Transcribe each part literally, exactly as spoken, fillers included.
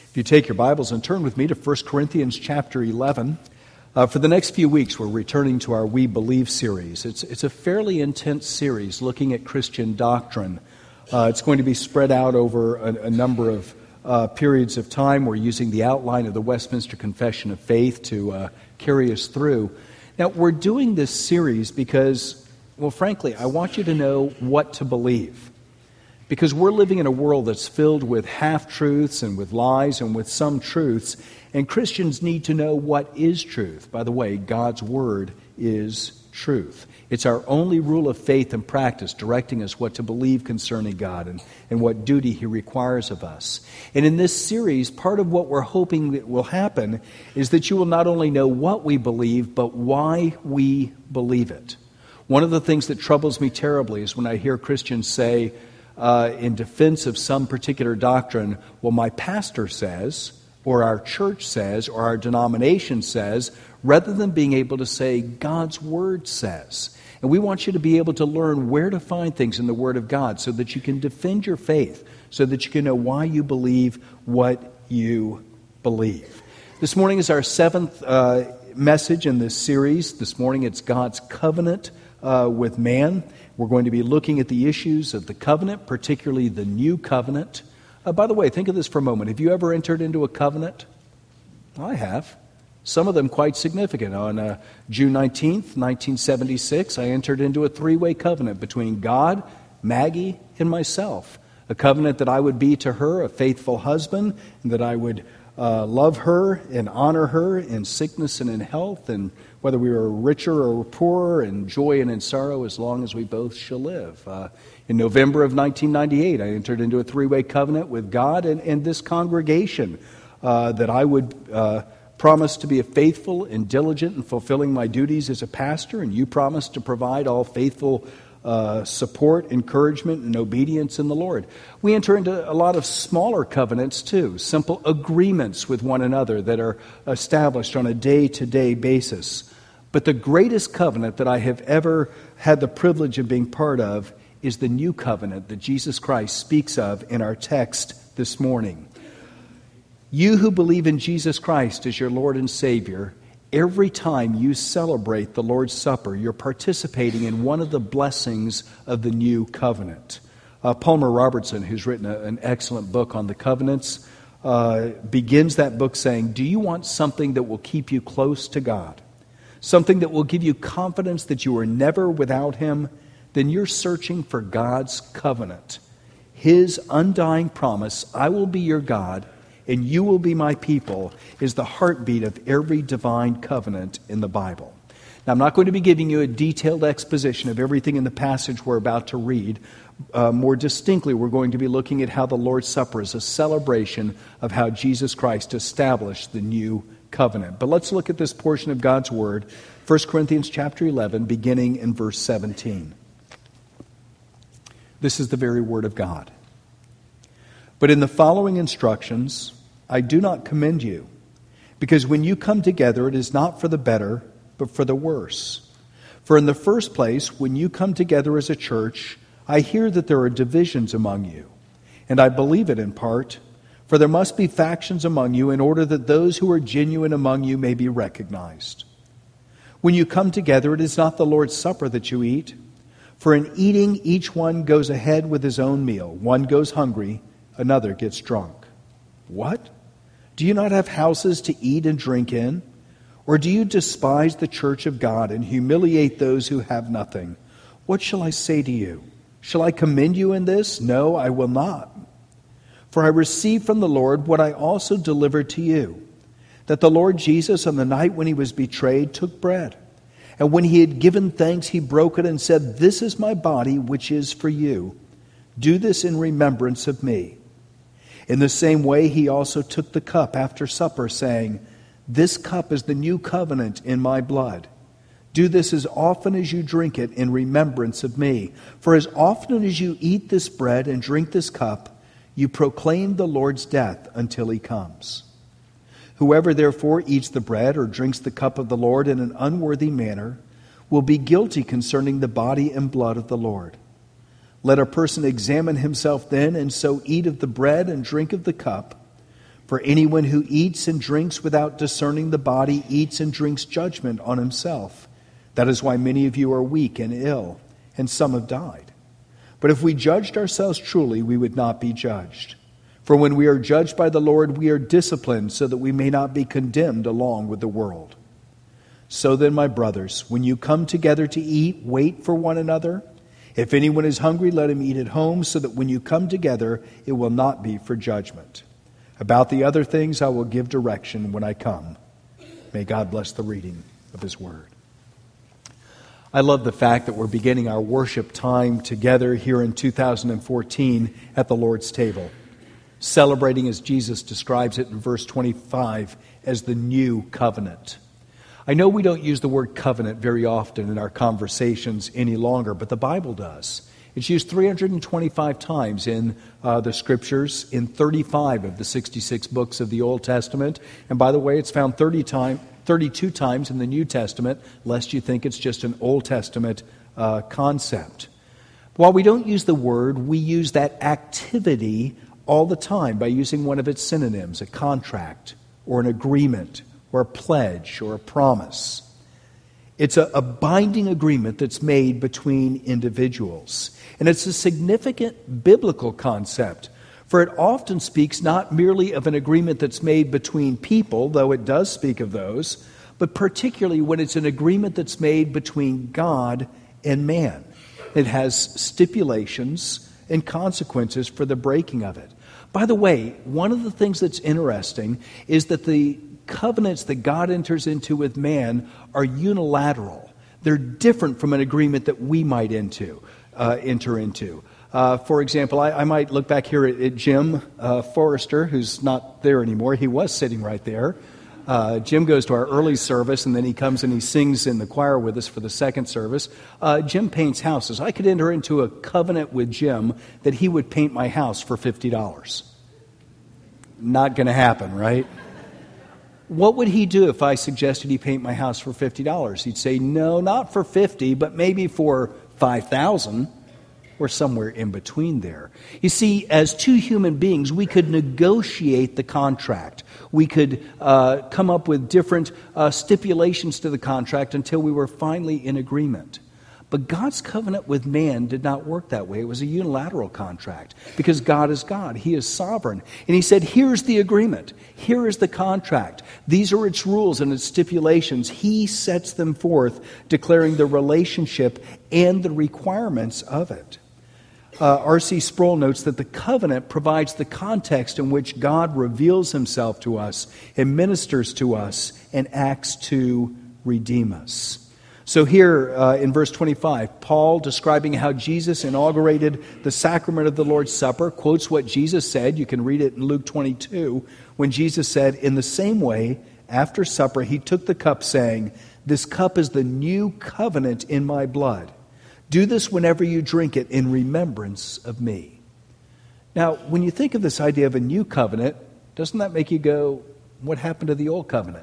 If you take your Bibles and turn with me to First Corinthians chapter eleven, uh, for the next few weeks we're returning to our We Believe series. It's, it's a fairly intense series looking at Christian doctrine. Uh, it's going to be spread out over a, a number of uh, periods of time. We're using the outline of the Westminster Confession of Faith to uh, carry us through. Now, we're doing this series because, well, frankly, I want you to know what to believe. Because we're living in a world that's filled with half-truths and with lies and with some truths, and Christians need to know what is truth. By the way, God's Word is truth. It's our only rule of faith and practice, directing us what to believe concerning God and, and what duty He requires of us. And in this series, part of what we're hoping that will happen is that you will not only know what we believe, but why we believe it. One of the things that troubles me terribly is when I hear Christians say, Uh, in defense of some particular doctrine, well, my pastor says, or our church says, or our denomination says, rather than being able to say, God's Word says. And we want you to be able to learn where to find things in the Word of God so that you can defend your faith, so that you can know why you believe what you believe. This morning is our seventh uh, message in this series. This morning it's God's covenant uh, with man. We're going to be looking at the issues of the covenant, particularly the new covenant. Uh, by the way, think of this for a moment. Have you ever entered into a covenant? I have. Some of them quite significant. On uh, June nineteenth, nineteen seventy-six, I entered into a three-way covenant between God, Maggie, and myself. A covenant that I would be to her a faithful husband, and that I would uh, love her and honor her in sickness and in health, and whether we were richer or poorer, in joy and in sorrow, as long as we both shall live. Uh, in November of nineteen ninety-eight, I entered into a three-way covenant with God and, and this congregation uh, that I would uh, promise to be a faithful and diligent in fulfilling my duties as a pastor, and you promised to provide all faithful uh, support, encouragement, and obedience in the Lord. We enter into a lot of smaller covenants too, simple agreements with one another that are established on a day-to-day basis. But the greatest covenant that I have ever had the privilege of being part of is the new covenant that Jesus Christ speaks of in our text this morning. You who believe in Jesus Christ as your Lord and Savior, every time you celebrate the Lord's Supper, you're participating in one of the blessings of the new covenant. Uh, Palmer Robertson, who's written a, an excellent book on the covenants, uh, begins that book saying, do you want something that will keep you close to God? Something that will give you confidence that you are never without Him? Then you're searching for God's covenant. His undying promise, I will be your God, and you will be my people, is the heartbeat of every divine covenant in the Bible. Now, I'm not going to be giving you a detailed exposition of everything in the passage we're about to read. Uh, more distinctly, we're going to be looking at how the Lord's Supper is a celebration of how Jesus Christ established the new covenant. But let's look at this portion of God's Word, First Corinthians chapter eleven, beginning in verse seventeen. This is the very Word of God. But in the following instructions, I do not commend you, because when you come together, it is not for the better, but for the worse. For in the first place, when you come together as a church, I hear that there are divisions among you, and I believe it in part. For there must be factions among you in order that those who are genuine among you may be recognized. When you come together, it is not the Lord's Supper that you eat. For in eating, each one goes ahead with his own meal. One goes hungry, another gets drunk. What? Do you not have houses to eat and drink in? Or do you despise the church of God and humiliate those who have nothing? What shall I say to you? Shall I commend you in this? No, I will not. For I received from the Lord what I also delivered to you, that the Lord Jesus, on the night when He was betrayed, took bread. And when He had given thanks, He broke it and said, This is my body, which is for you. Do this in remembrance of me. In the same way, He also took the cup after supper, saying, This cup is the new covenant in my blood. Do this as often as you drink it in remembrance of me. For as often as you eat this bread and drink this cup, you proclaim the Lord's death until He comes. Whoever therefore eats the bread or drinks the cup of the Lord in an unworthy manner will be guilty concerning the body and blood of the Lord. Let a person examine himself then, and so eat of the bread and drink of the cup. For anyone who eats and drinks without discerning the body eats and drinks judgment on himself. That is why many of you are weak and ill, and some have died. But if we judged ourselves truly, we would not be judged. For when we are judged by the Lord, we are disciplined so that we may not be condemned along with the world. So then, my brothers, when you come together to eat, wait for one another. If anyone is hungry, let him eat at home, so that when you come together, it will not be for judgment. About the other things I will give direction when I come. May God bless the reading of His Word. I love the fact that we're beginning our worship time together here in two thousand fourteen at the Lord's table, celebrating, as Jesus describes it in verse twenty-five, as the new covenant. I know we don't use the word covenant very often in our conversations any longer, but the Bible does. It's used three hundred twenty-five times in uh, the Scriptures, in thirty-five of the sixty-six books of the Old Testament. And by the way, it's found thirty time, thirty-two times in the New Testament, lest you think it's just an Old Testament uh, concept. While we don't use the word, we use that activity all the time by using one of its synonyms, a contract or an agreement or a pledge or a promise. It's a, a binding agreement that's made between individuals. And it's a significant biblical concept, for it often speaks not merely of an agreement that's made between people, though it does speak of those, but particularly when it's an agreement that's made between God and man. It has stipulations and consequences for the breaking of it. By the way, one of the things that's interesting is that the covenants that God enters into with man are unilateral. They're different from an agreement that we might into, uh, enter into. Uh, for example, I, I might look back here at, at Jim uh, Forrester, who's not there anymore. He was sitting right there. Uh, Jim goes to our early service, and then he comes and he sings in the choir with us for the second service. Uh, Jim paints houses. I could enter into a covenant with Jim that he would paint my house for fifty dollars. Not going to happen, right? What would he do if I suggested he paint my house for fifty dollars? He'd say, no, not for fifty, but maybe for five thousand dollars. Or somewhere in between there. You see, as two human beings, we could negotiate the contract. We could uh, come up with different uh, stipulations to the contract until we were finally in agreement. But God's covenant with man did not work that way. It was a unilateral contract because God is God. He is sovereign. And He said, here's the agreement. Here is the contract. These are its rules and its stipulations. He sets them forth, declaring the relationship and the requirements of it. Uh, R C Sproul notes that the covenant provides the context in which God reveals Himself to us and ministers to us and acts to redeem us. So here uh, in verse twenty-five, Paul, describing how Jesus inaugurated the sacrament of the Lord's Supper, quotes what Jesus said. You can read it in Luke twenty-two, when Jesus said, in the same way, after supper, He took the cup, saying, this cup is the new covenant in my blood. Do this whenever you drink it in remembrance of me. Now, when you think of this idea of a new covenant, doesn't that make you go, what happened to the old covenant?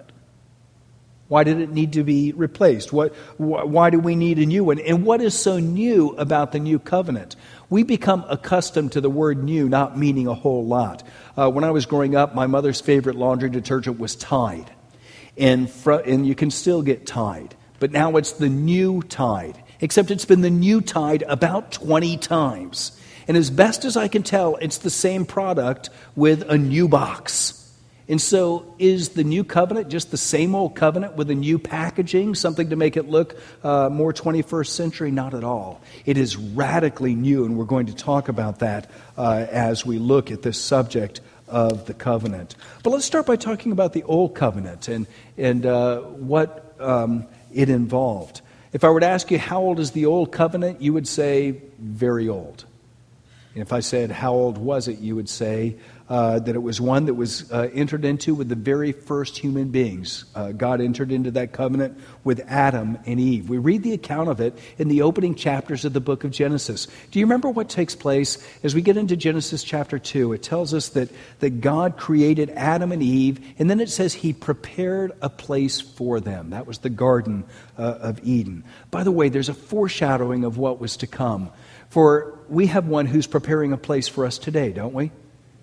Why did it need to be replaced? What, wh- why do we need a new one? And what is so new about the new covenant? We become accustomed to the word new not meaning a whole lot. Uh, when I was growing up, my mother's favorite laundry detergent was Tide. And, fr- and you can still get Tide. But now it's the new Tide. Except it's been the new Tide about twenty times. And as best as I can tell, it's the same product with a new box. And so is the new covenant just the same old covenant with a new packaging, something to make it look uh, more twenty-first century? Not at all. It is radically new, and we're going to talk about that uh, as we look at this subject of the covenant. But let's start by talking about the old covenant and, and uh, what um, it involved. If I were to ask you, how old is the old covenant, you would say, very old. And if I said, how old was it, you would say uh, that it was one that was uh, entered into with the very first human beings. Uh, God entered into that covenant with Adam and Eve. We read the account of it in the opening chapters of the book of Genesis. Do you remember what takes place as we get into Genesis chapter two? It tells us that, that God created Adam and Eve, and then it says He prepared a place for them. That was the Garden uh, of Eden. By the way, there's a foreshadowing of what was to come. For we have one who's preparing a place for us today, don't we?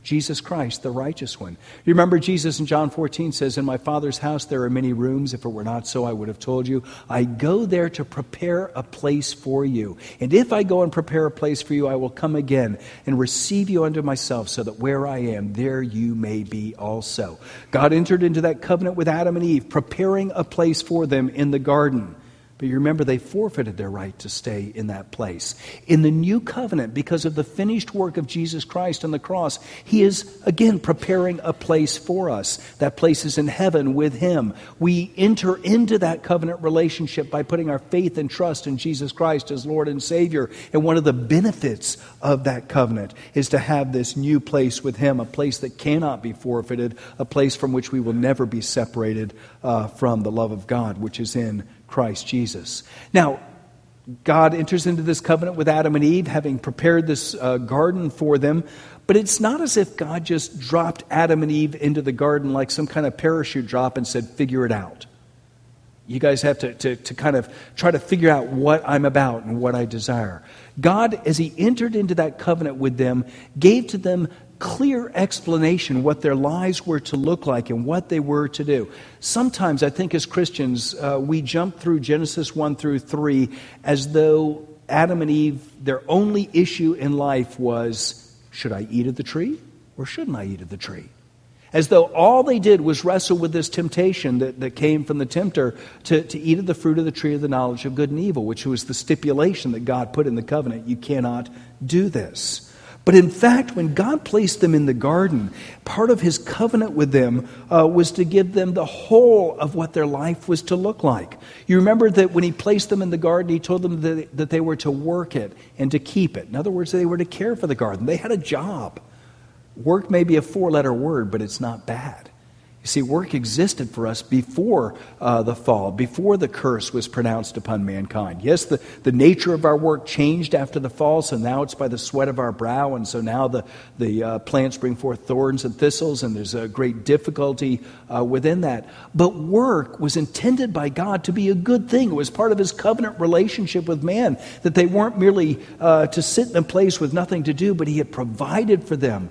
Jesus Christ, the righteous one. You remember Jesus in John fourteen says, in my Father's house there are many rooms. If it were not so, I would have told you. I go there to prepare a place for you. And if I go and prepare a place for you, I will come again and receive you unto myself, so that where I am, there you may be also. God entered into that covenant with Adam and Eve, preparing a place for them in the garden. But you remember, they forfeited their right to stay in that place. In the new covenant, because of the finished work of Jesus Christ on the cross, He is, again, preparing a place for us. That place is in heaven with Him. We enter into that covenant relationship by putting our faith and trust in Jesus Christ as Lord and Savior. And one of the benefits of that covenant is to have this new place with Him, a place that cannot be forfeited, a place from which we will never be separated uh, from the love of God, which is in Christ Jesus. Now, God enters into this covenant with Adam and Eve, having prepared this uh, garden for them. But it's not as if God just dropped Adam and Eve into the garden like some kind of parachute drop and said, figure it out. You guys have to, to, to kind of try to figure out what I'm about and what I desire. God, as He entered into that covenant with them, gave to them clear explanation what their lives were to look like and what they were to do. Sometimes I think as Christians, uh, we jump through Genesis one through three as though Adam and Eve, their only issue in life was, should I eat of the tree or shouldn't I eat of the tree? As though all they did was wrestle with this temptation that, that came from the tempter to, to eat of the fruit of the tree of the knowledge of good and evil, which was the stipulation that God put in the covenant. You cannot do this. But in fact, when God placed them in the garden, part of His covenant with them uh, was to give them the whole of what their life was to look like. You remember that when He placed them in the garden, He told them that, that they were to work it and to keep it. In other words, they were to care for the garden. They had a job. Work may be a four-letter word, but it's not bad. You see, work existed for us before uh, the fall, before the curse was pronounced upon mankind. Yes, the, the nature of our work changed after the fall, so now it's by the sweat of our brow, and so now the, the uh, plants bring forth thorns and thistles, and there's a great difficulty uh, within that. But work was intended by God to be a good thing. It was part of His covenant relationship with man, that they weren't merely uh, to sit in a place with nothing to do, but He had provided for them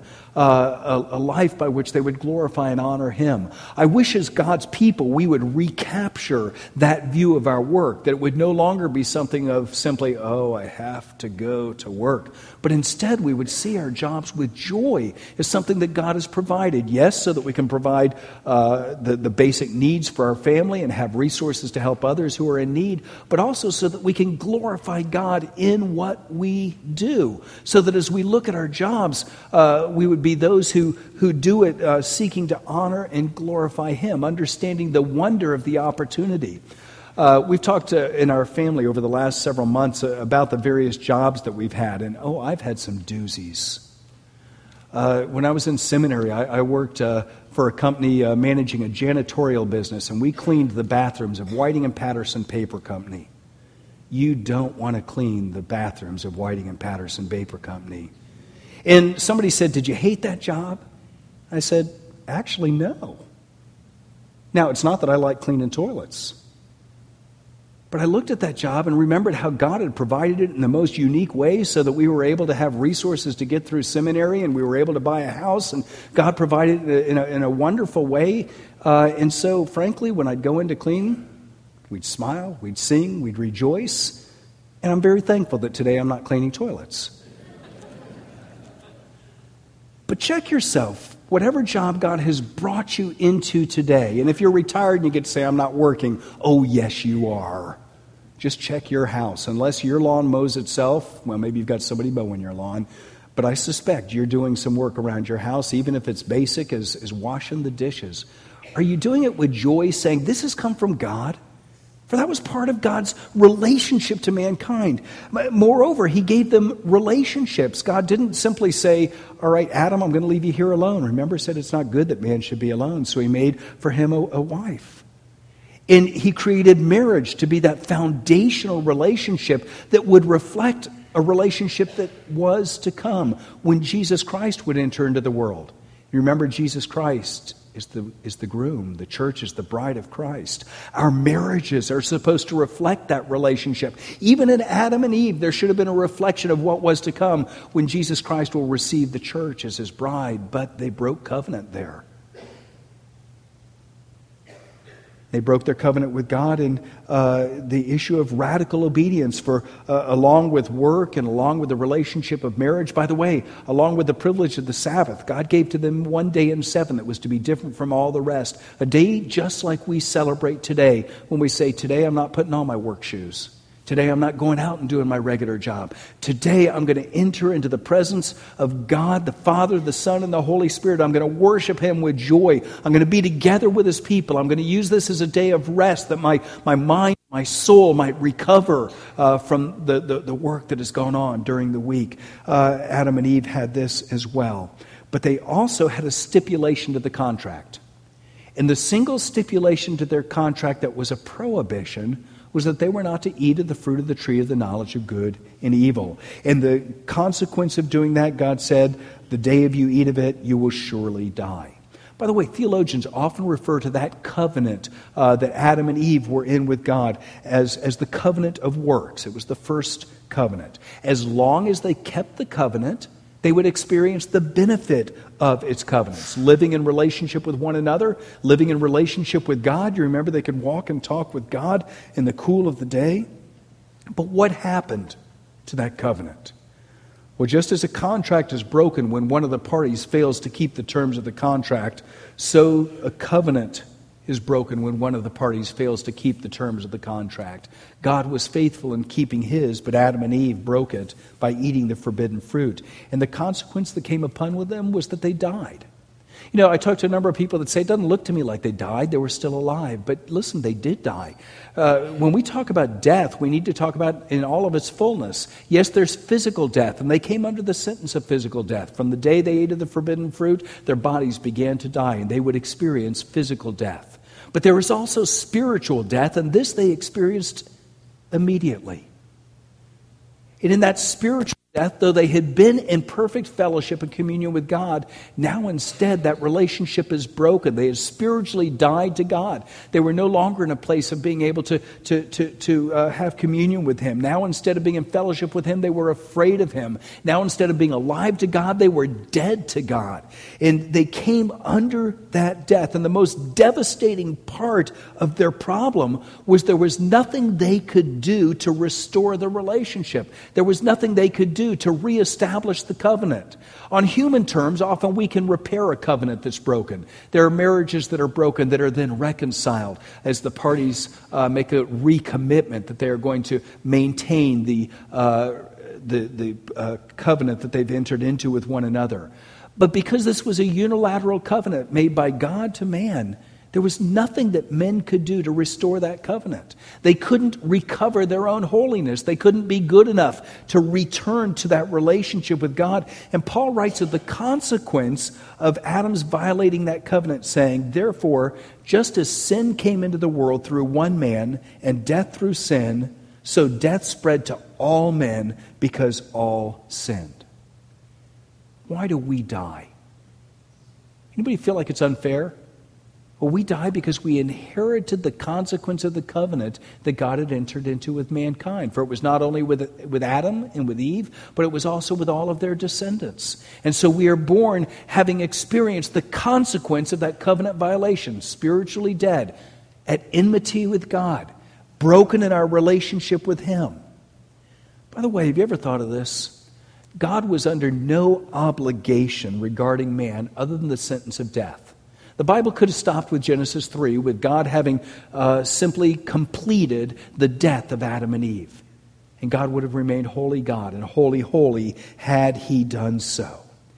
Uh, a, a life by which they would glorify and honor Him. I wish as God's people we would recapture that view of our work, that it would no longer be something of simply, oh, I have to go to work. But instead we would see our jobs with joy as something that God has provided. Yes, so that we can provide uh, the, the basic needs for our family and have resources to help others who are in need, but also so that we can glorify God in what we do. So that as we look at our jobs, uh, we would be those who, who do it uh, seeking to honor and glorify Him, understanding the wonder of the opportunity. Uh, we've talked uh, in our family over the last several months uh, about the various jobs that we've had, and oh, I've had some doozies. Uh, when I was in seminary, I, I worked uh, for a company uh, managing a janitorial business, and we cleaned the bathrooms of Whiting and Patterson Paper Company. You don't want to clean the bathrooms of Whiting and Patterson Paper Company. And somebody said, did you hate that job? I said, actually, no. Now, it's not that I like cleaning toilets. But I looked at that job and remembered how God had provided it in the most unique way so that we were able to have resources to get through seminary, and we were able to buy a house, and God provided it in a, in a wonderful way. Uh, and so, frankly, when I'd go in to clean, we'd smile, we'd sing, we'd rejoice. And I'm very thankful that today I'm not cleaning toilets. But check yourself, whatever job God has brought you into today. And if you're retired and you get to say, I'm not working, oh, yes, you are. Just check your house. Unless your lawn mows itself, well, maybe you've got somebody mowing your lawn. But I suspect you're doing some work around your house, even if it's basic as, as washing the dishes. Are you doing it with joy, saying, this has come from God? For that was part of God's relationship to mankind. Moreover, He gave them relationships. God didn't simply say, all right, Adam, I'm going to leave you here alone. Remember, He said it's not good that man should be alone. So He made for him a, a wife. And He created marriage to be that foundational relationship that would reflect a relationship that was to come when Jesus Christ would enter into the world. You remember Jesus Christ is the, is the groom. The church is the bride of Christ. Our marriages are supposed to reflect that relationship. Even in Adam and Eve, there should have been a reflection of what was to come when Jesus Christ will receive the church as his bride, but they broke covenant there. They broke their covenant with God, and uh, the issue of radical obedience for uh, along with work and along with the relationship of marriage. By the way, along with the privilege of the Sabbath, God gave to them one day in seven that was to be different from all the rest. A day just like we celebrate today when we say, today I'm not putting on my work shoes. Today I'm not going out and doing my regular job. Today I'm going to enter into the presence of God, the Father, the Son, and the Holy Spirit. I'm going to worship him with joy. I'm going to be together with his people. I'm going to use this as a day of rest that my, my mind, my soul might recover uh, from the, the, the work that has gone on during the week. Uh, Adam and Eve had this as well. But they also had a stipulation to the contract. And the single stipulation to their contract that was a prohibition was that they were not to eat of the fruit of the tree of the knowledge of good and evil. And the consequence of doing that, God said, the day of you eat of it, you will surely die. By the way, theologians often refer to that covenant uh, that Adam and Eve were in with God as, as the covenant of works. It was the first covenant. As long as they kept the covenant, they would experience the benefit of its covenants. Living in relationship with one another, living in relationship with God. You remember they could walk and talk with God in the cool of the day. But what happened to that covenant? Well, just as a contract is broken when one of the parties fails to keep the terms of the contract, so a covenant is broken when one of the parties fails to keep the terms of the contract. God was faithful in keeping his, but Adam and Eve broke it by eating the forbidden fruit. And the consequence that came upon with them was that they died. You know, I talked to a number of people that say, it doesn't look to me like they died. They were still alive. But listen, they did die. Uh, when we talk about death, we need to talk about in all of its fullness. Yes, there's physical death, and they came under the sentence of physical death. From the day they ate of the forbidden fruit, their bodies began to die, and they would experience physical death. But there was also spiritual death, and this they experienced immediately. And in that spiritual death, though they had been in perfect fellowship and communion with God, now instead that relationship is broken. They had spiritually died to God. They were no longer in a place of being able to, to, to, to uh, have communion with him. Now instead of being in fellowship with him, they were afraid of him. Now instead of being alive to God, they were dead to God. And they came under that death. And the most devastating part of their problem was there was nothing they could do to restore the relationship. There was nothing they could do to reestablish the covenant. On human terms, often we can repair a covenant that's broken. There are marriages that are broken that are then reconciled as the parties uh, make a recommitment that they are going to maintain the uh, the, the uh, covenant that they've entered into with one another. But because this was a unilateral covenant made by God to man, there was nothing that men could do to restore that covenant. They couldn't recover their own holiness. They couldn't be good enough to return to that relationship with God. And Paul writes of the consequence of Adam's violating that covenant, saying, therefore, just as sin came into the world through one man, and death through sin, so death spread to all men because all sinned. Why do we die? Anybody feel like it's unfair? Well, we die because we inherited the consequence of the covenant that God had entered into with mankind. For it was not only with, with Adam and with Eve, but it was also with all of their descendants. And so we are born having experienced the consequence of that covenant violation, spiritually dead, at enmity with God, broken in our relationship with him. By the way, have you ever thought of this? God was under no obligation regarding man other than the sentence of death. The Bible could have stopped with Genesis three, with God having uh, simply completed the death of Adam and Eve. And God would have remained holy God and holy, holy had he done so.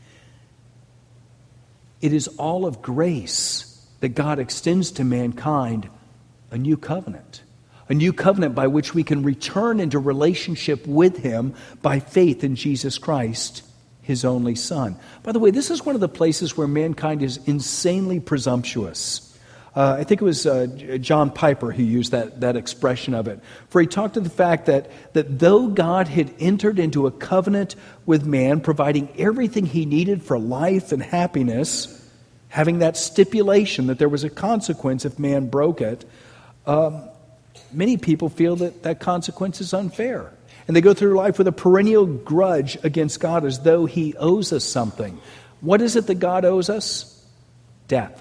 It is all of grace that God extends to mankind a new covenant. A new covenant by which we can return into relationship with him by faith in Jesus Christ, his only Son. By the way, this is one of the places where mankind is insanely presumptuous. Uh, I think it was uh, John Piper who used that, that expression of it. For he talked to the fact that, that though God had entered into a covenant with man, providing everything he needed for life and happiness, having that stipulation that there was a consequence if man broke it, um, many people feel that that consequence is unfair. And they go through life with a perennial grudge against God as though He owes us something. What is it that God owes us? Death.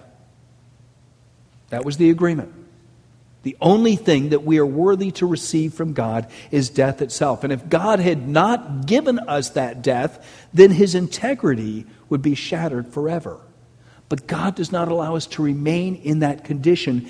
That was the agreement. The only thing that we are worthy to receive from God is death itself. And if God had not given us that death, then His integrity would be shattered forever. But God does not allow us to remain in that condition.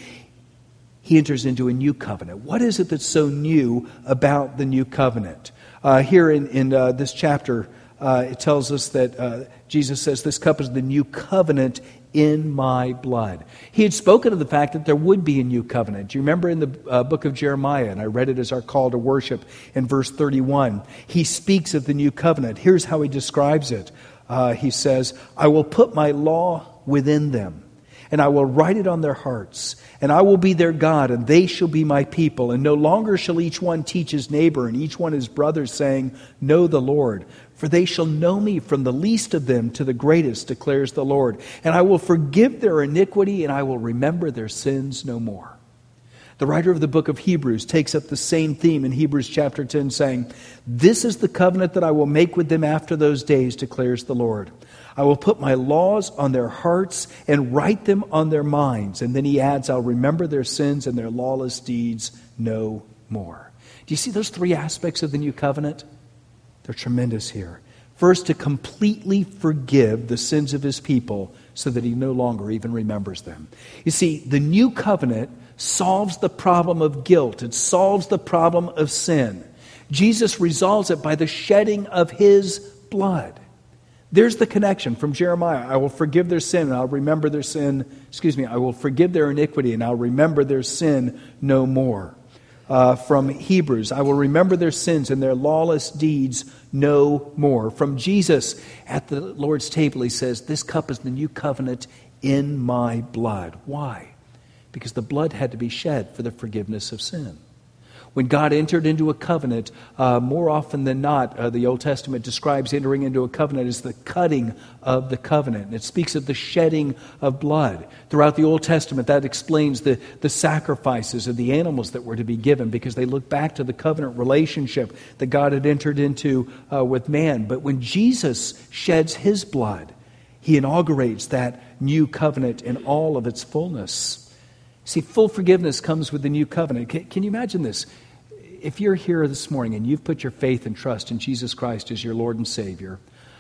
He enters into a new covenant. What is it that's so new about the new covenant? Uh, here in, in uh, this chapter, uh, it tells us that uh, Jesus says, "This cup is the new covenant in my blood." He had spoken of the fact that there would be a new covenant. Do you remember in the uh, book of Jeremiah, and I read it as our call to worship in verse thirty-one, he speaks of the new covenant. Here's how he describes it. Uh, he says, "I will put my law within them, and I will write it on their hearts, and I will be their God, and they shall be my people. And no longer shall each one teach his neighbor and each one his brother, saying, 'Know the Lord.' For they shall know me from the least of them to the greatest, declares the Lord. And I will forgive their iniquity, and I will remember their sins no more." The writer of the book of Hebrews takes up the same theme in Hebrews chapter ten, saying, "This is the covenant that I will make with them after those days, declares the Lord. I will put my laws on their hearts and write them on their minds." And then he adds, "I'll remember their sins and their lawless deeds no more." Do you see those three aspects of the new covenant? They're tremendous here. First, to completely forgive the sins of His people so that He no longer even remembers them. You see, the new covenant solves the problem of guilt. It solves the problem of sin. Jesus resolves it by the shedding of His blood. There's the connection from Jeremiah. "I will forgive their sin and I'll remember their sin." Excuse me, "I will forgive their iniquity and I'll remember their sin no more." Uh, from Hebrews, "I will remember their sins and their lawless deeds no more." From Jesus at the Lord's table, He says, "This cup is the new covenant in my blood." Why? Because the blood had to be shed for the forgiveness of sin. When God entered into a covenant, uh, more often than not, uh, the Old Testament describes entering into a covenant as the cutting of the covenant. And it speaks of the shedding of blood. Throughout the Old Testament, that explains the, the sacrifices of the animals that were to be given, because they look back to the covenant relationship that God had entered into uh, with man. But when Jesus sheds His blood, He inaugurates that new covenant in all of its fullness. See, full forgiveness comes with the new covenant. Can, can you imagine this? If you're here this morning and you've put your faith and trust in Jesus Christ as your Lord and Savior,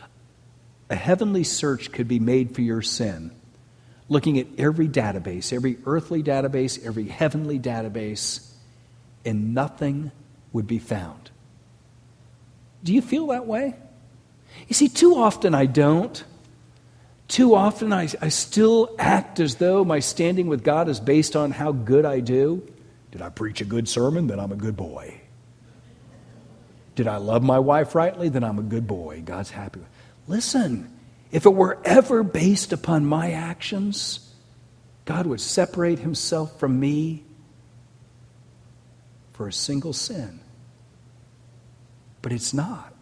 a heavenly search could be made for your sin, looking at every database, every earthly database, every heavenly database, and nothing would be found. Do you feel that way? You see, too often I don't. Too often I, I still act as though my standing with God is based on how good I do. Did I preach a good sermon? Then I'm a good boy. Did I love my wife rightly? Then I'm a good boy. God's happy with me. Listen, if it were ever based upon my actions, God would separate Himself from me for a single sin. But it's not.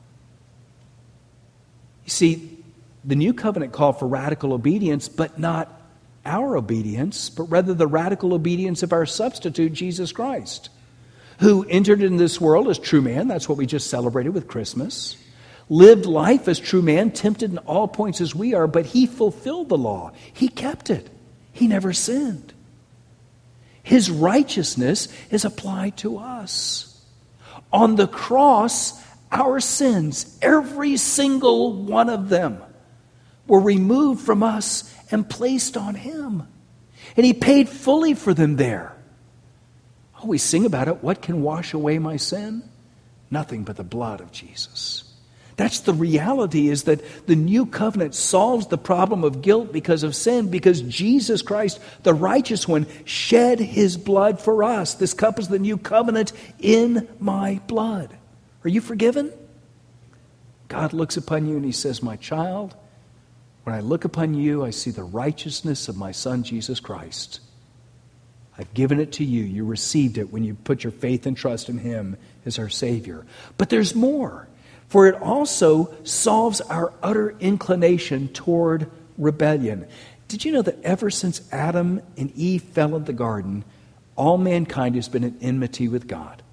You see, the new covenant called for radical obedience, but not our obedience, but rather the radical obedience of our substitute, Jesus Christ, who entered in this world as true man. That's what we just celebrated with Christmas. Lived life as true man, tempted in all points as we are, but He fulfilled the law. He kept it. He never sinned. His righteousness is applied to us. On the cross, our sins, every single one of them, were removed from us and placed on Him. And He paid fully for them there. Oh, we sing about it. What can wash away my sin? Nothing but the blood of Jesus. That's the reality, is that the new covenant solves the problem of guilt because of sin, because Jesus Christ, the righteous one, shed His blood for us. This cup is the new covenant in my blood. Are you forgiven? God looks upon you and He says, "My child, when I look upon you, I see the righteousness of my Son, Jesus Christ. I've given it to you. You received it when you put your faith and trust in Him as our Savior." But there's more, for it also solves our utter inclination toward rebellion. Did you know that ever since Adam and Eve fell in the garden, all mankind has been in enmity with God?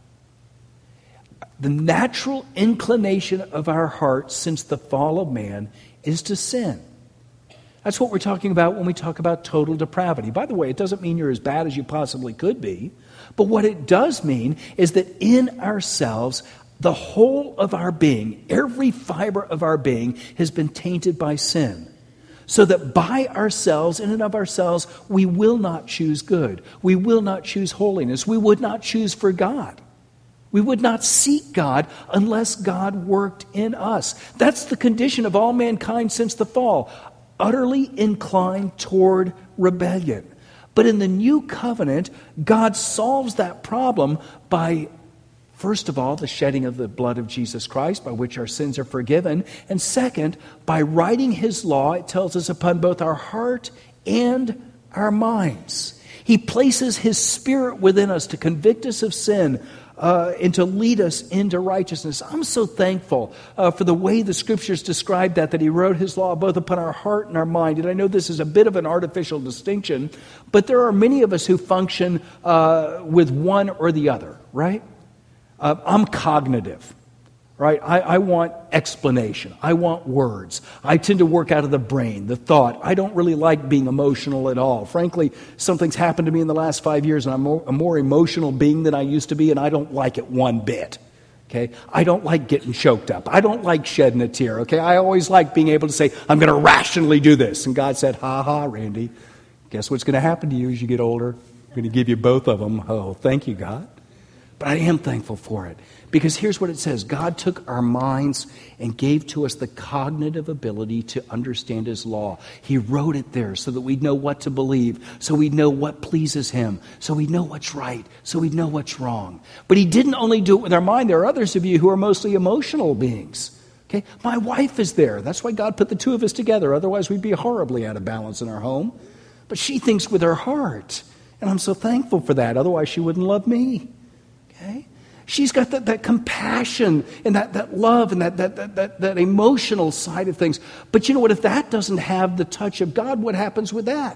The natural inclination of our hearts since the fall of man is to sin. That's what we're talking about when we talk about total depravity. By the way, it doesn't mean you're as bad as you possibly could be. But what it does mean is that in ourselves, the whole of our being, every fiber of our being has been tainted by sin. So that by ourselves, in and of ourselves, we will not choose good. We will not choose holiness. We would not choose for God. We would not seek God unless God worked in us. That's the condition of all mankind since the fall. Utterly inclined toward rebellion. But in the new covenant, God solves that problem by, first of all, the shedding of the blood of Jesus Christ, by which our sins are forgiven. And second, by writing his law, it tells us, upon both our heart and our minds. He places his Spirit within us to convict us of sin, Uh, and to lead us into righteousness. I'm so thankful uh, for the way the Scriptures describe that, that he wrote his law both upon our heart and our mind. And I know this is a bit of an artificial distinction, but there are many of us who function uh, with one or the other, right? Uh, I'm cognitive, right? I, I want explanation. I want words. I tend to work out of the brain, the thought. I don't really like being emotional at all. Frankly, something's happened to me in the last five years, and I'm more, a more emotional being than I used to be, and I don't like it one bit. Okay? I don't like getting choked up. I don't like shedding a tear. Okay? I always like being able to say, I'm going to rationally do this. And God said, ha ha, Randy. Guess what's going to happen to you as you get older? I'm going to give you both of them. Oh, thank you, God. But I am thankful for it. Because here's what it says. God took our minds and gave to us the cognitive ability to understand his law. He wrote it there so that we'd know what to believe, so we'd know what pleases him, so we'd know what's right, so we'd know what's wrong. But he didn't only do it with our mind. There are others of you who are mostly emotional beings. Okay? My wife is there. That's why God put the two of us together. Otherwise, we'd be horribly out of balance in our home. But she thinks with her heart. And I'm so thankful for that. Otherwise, she wouldn't love me. Okay? She's got that, that compassion and that, that love and that, that, that, that, that emotional side of things. But you know what? If that doesn't have the touch of God, what happens with that?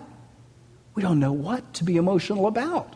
We don't know what to be emotional about.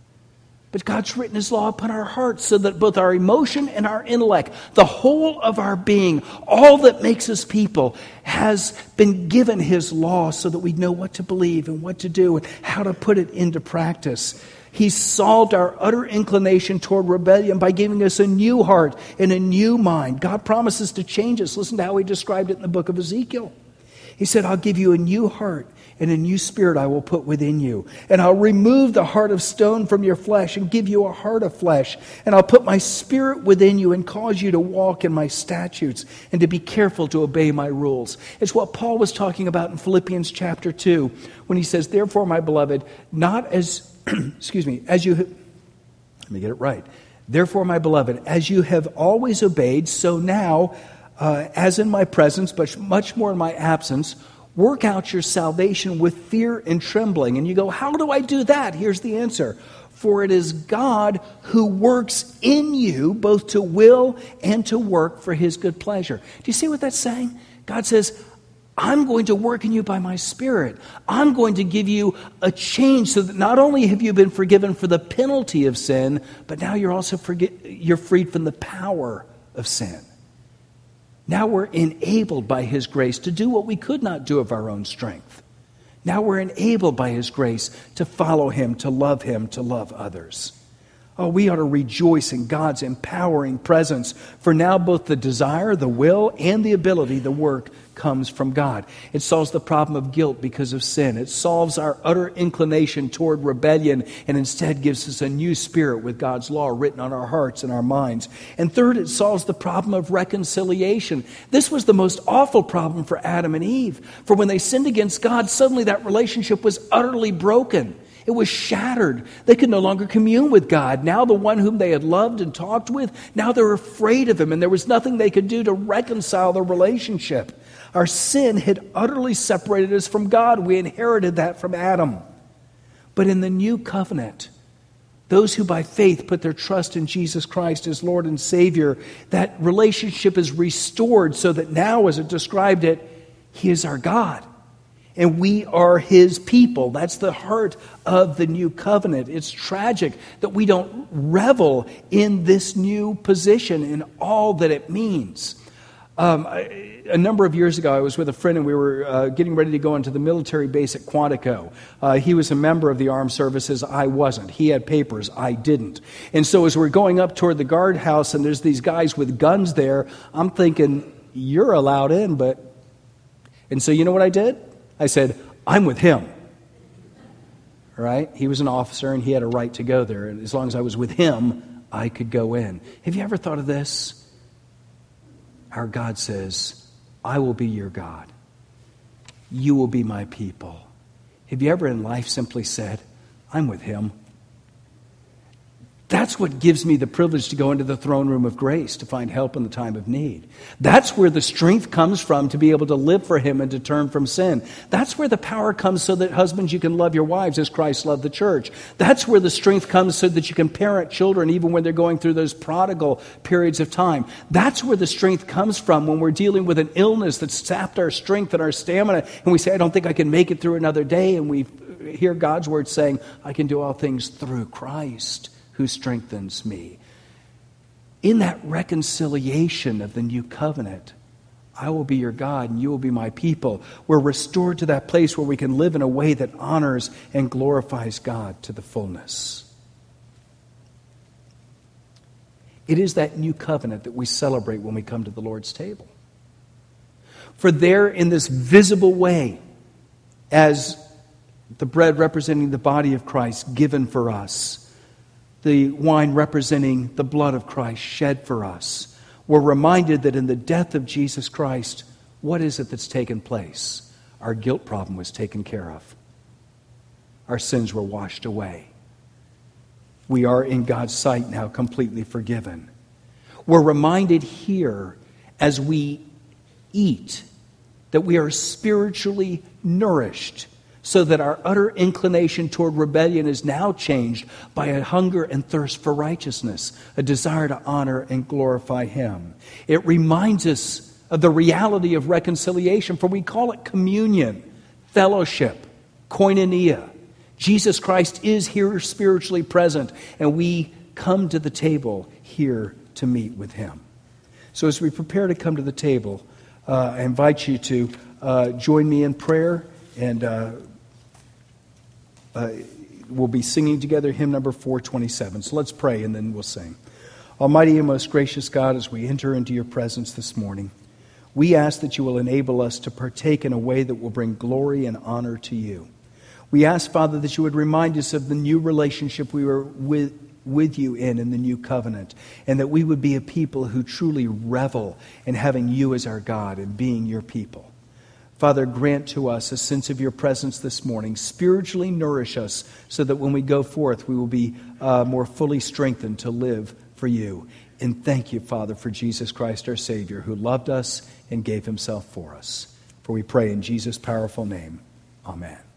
But God's written his law upon our hearts so that both our emotion and our intellect, the whole of our being, all that makes us people, has been given his law so that we know what to believe and what to do and how to put it into practice. He solved our utter inclination toward rebellion by giving us a new heart and a new mind. God promises to change us. Listen to how he described it in the book of Ezekiel. He said, I'll give you a new heart and a new spirit I will put within you. And I'll remove the heart of stone from your flesh and give you a heart of flesh. And I'll put my spirit within you and cause you to walk in my statutes and to be careful to obey my rules. It's what Paul was talking about in Philippians chapter two when he says, therefore, my beloved, not as... excuse me, as you, have, let me get it right. Therefore, my beloved, as you have always obeyed, so now, uh, as in my presence, but much more in my absence, work out your salvation with fear and trembling. And you go, how do I do that? Here's the answer. For it is God who works in you both to will and to work for his good pleasure. Do you see what that's saying? God says, I'm going to work in you by my Spirit. I'm going to give you a change so that not only have you been forgiven for the penalty of sin, but now you're also forget, you're freed from the power of sin. Now we're enabled by his grace to do what we could not do of our own strength. Now we're enabled by his grace to follow him, to love him, to love others. Oh, we ought to rejoice in God's empowering presence. For now both the desire, the will, and the ability to work comes from God. It solves the problem of guilt because of sin. It solves our utter inclination toward rebellion and instead gives us a new spirit with God's law written on our hearts and our minds. And third, it solves the problem of reconciliation. This was the most awful problem for Adam and Eve. For when they sinned against God, suddenly that relationship was utterly broken. It was shattered. They could no longer commune with God. Now the one whom they had loved and talked with, now they're afraid of him, and there was nothing they could do to reconcile the relationship. Our sin had utterly separated us from God. We inherited that from Adam. But in the new covenant, those who by faith put their trust in Jesus Christ as Lord and Savior, that relationship is restored so that now, as it described it, he is our God. and we are his people. That's the heart of the new covenant. It's tragic that we don't revel in this new position and all that it means. Um, I, a number of years ago, I was with a friend and we were uh, getting ready to go into the military base at Quantico. Uh, he was a member of the armed services. I wasn't. He had papers. I didn't. And so as we're going up toward the guardhouse and there's these guys with guns there, I'm thinking, you're allowed in, but... And so you know what I did? I said, I'm with him. Right? He was an officer and he had a right to go there. And as long as I was with him, I could go in. Have you ever thought of this? Our God says, I will be your God. You will be my people. Have you ever in life simply said, I'm with him? That's what gives me the privilege to go into the throne room of grace to find help in the time of need. That's where the strength comes from to be able to live for him and to turn from sin. That's where the power comes so that husbands, you can love your wives as Christ loved the church. That's where the strength comes so that you can parent children even when they're going through those prodigal periods of time. That's where the strength comes from when we're dealing with an illness that's sapped our strength and our stamina and we say, I don't think I can make it through another day, and we hear God's word saying, I can do all things through Christ who strengthens me. In that reconciliation of the new covenant, I will be your God and you will be my people. We're restored to that place where we can live in a way that honors and glorifies God to the fullness. It is that new covenant that we celebrate when we come to the Lord's table. For there, in this visible way, as the bread representing the body of Christ given for us, the wine representing the blood of Christ shed for us, we're reminded that in the death of Jesus Christ, what is it that's taken place? Our guilt problem was taken care of. Our sins were washed away. We are in God's sight now completely forgiven. We're reminded here as we eat that we are spiritually nourished, so that our utter inclination toward rebellion is now changed by a hunger and thirst for righteousness, a desire to honor and glorify him. It reminds us of the reality of reconciliation, for we call it communion, fellowship, koinonia. Jesus Christ is here spiritually present, and we come to the table here to meet with him. So as we prepare to come to the table, uh, I invite you to uh, join me in prayer, and uh, Uh, we'll be singing together hymn number four twenty-seven. So let's pray and then we'll sing. Almighty and most gracious God, as we enter into your presence this morning, we ask that you will enable us to partake in a way that will bring glory and honor to you. We ask, Father, that you would remind us of the new relationship we were with, with you in in the new covenant, and that we would be a people who truly revel in having you as our God and being your people. Father, grant to us a sense of your presence this morning. Spiritually nourish us so that when we go forth, we will be uh, more fully strengthened to live for you. And thank you, Father, for Jesus Christ, our Savior, who loved us and gave himself for us. For we pray in Jesus' powerful name. Amen.